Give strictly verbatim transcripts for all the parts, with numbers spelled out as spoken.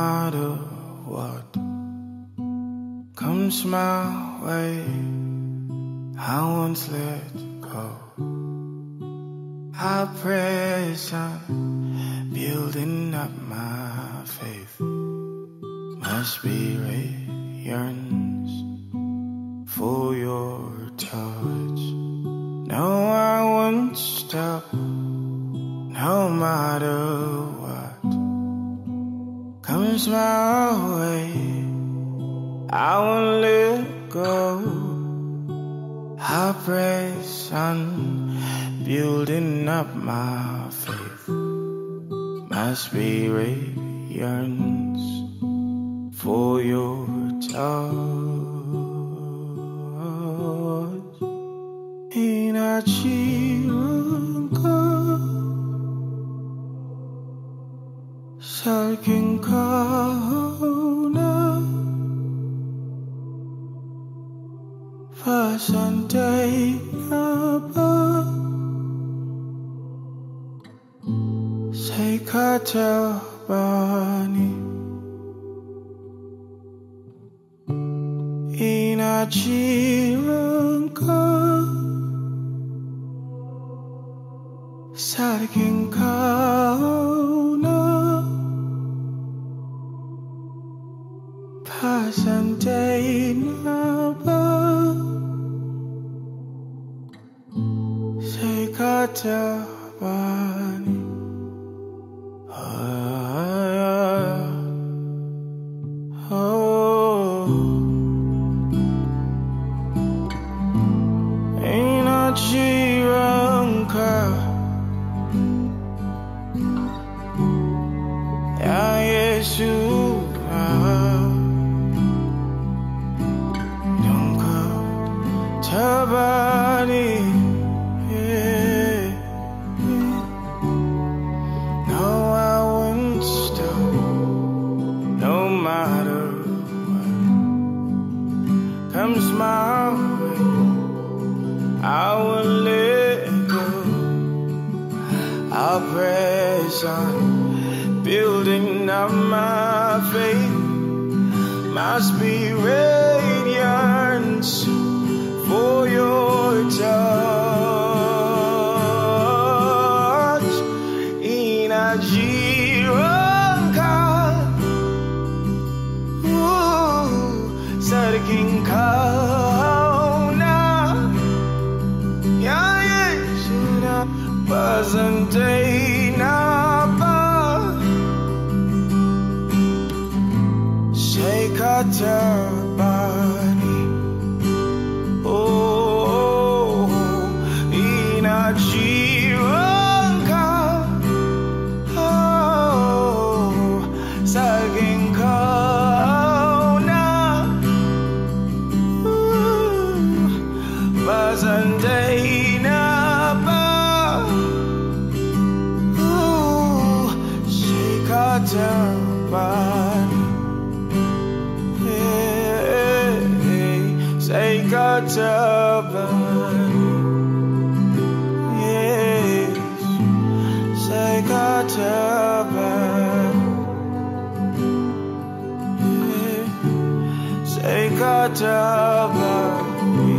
matter what comes my way, I won't let go. I press on, building up my faith. My spirit yearns for your touch. No, I won't stop, no matter what comes my way, I won't let go. I press on, building up my faith. My spirit yearns for your touch. Inachiran ka sa aking kauna, pasantay na ba sa'y katabani? Inachiran ka sa aking kauna, pasantay na ba sa'y katabani? Ah, oh, inachiran ka, ya Yesus, lungkot tabani. Yeah, yeah. No, I won't stop, no matter what comes my way, I will let go. I'll press on, building up my faith. My spirit yearns for your touch. Inachiran ka, sa aking kauna, ya Yesus, na pasantay na ba sa'y katabani? Oh, inachiran ka, oh, sa aking kauna, pasantay na ba sa'y katabani? Say katabani, yes, say katabani, yeah. Say katabani,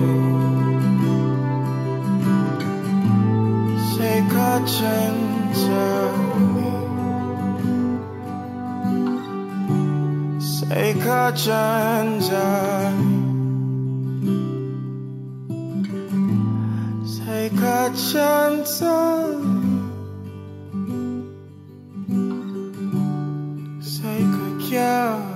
say kachanjani, say kachanjani. Say kachanjani, say kakya.